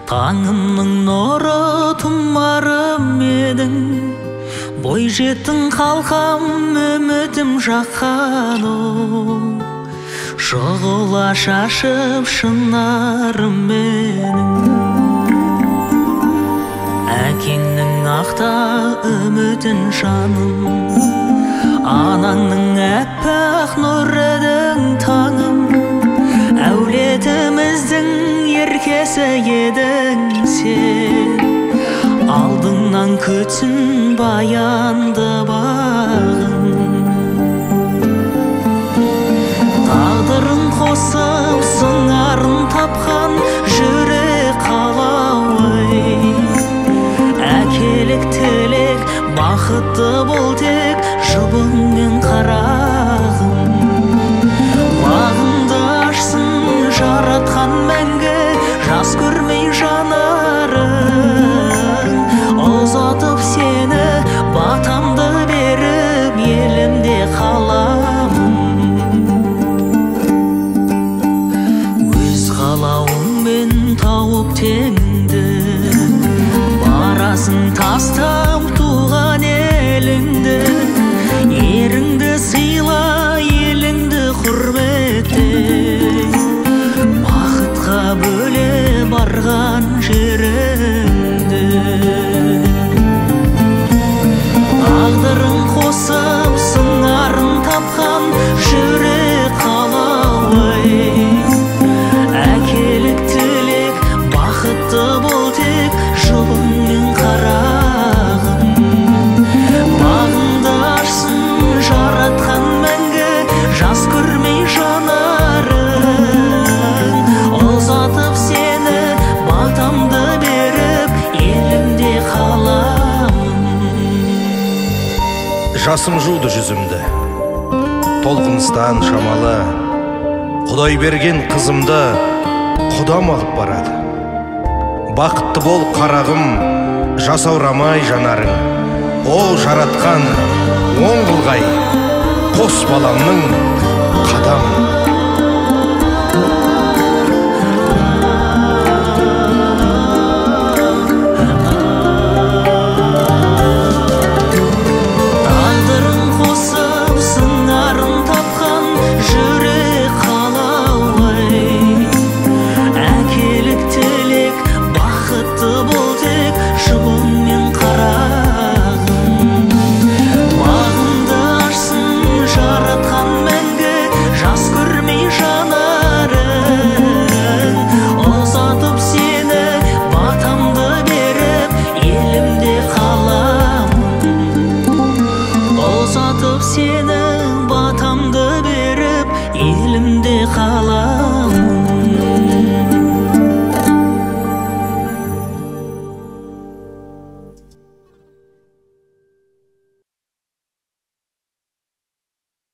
Таңымның нұры тұмарым едің, бой жеттің қалқам үмітім жаққан оу. Шұғыла шашып шынарым менің, әкеңнің ақта үмітін жаным, анаңның әппақ нұр едің таңым, әулетіміздің еркесі едің сен. Алдыңнан күтсін баянды бағын, тағдырын қосып сыңарын тапқан жүрек қалауы. Әкелік тілек бақытты бол тек жұбыңмен қарағым, бағыңды ашсын жаратқан мәңгі жас көрмей жанарың. Ұзатып сені батамды беріп елімде қаламын, өз қалауыңмен тауып теңді, барасың тастап туған еліңді. Еріңді сыйла, еліңді құрметте, бақытқа бөле барған жеріңді. Тағдырын қосып сыңарын тапқан жүрек қалауы. Әкелік тілек бақытты бол тек жұбыңмен қарағым, бағыңды ашсын жаратқан мәңгі жас көрмей жанарың. Ұзатып сені батамды беріп елімде қаламын. Жасым жуды жүзімді, толқыныстан шамалы, Құдай берген қызымды Құдам алып барады. Бақытты бол қарағым, жасаурамай жанарың, ол жаратқан оң қылғай қос баламның қадамын.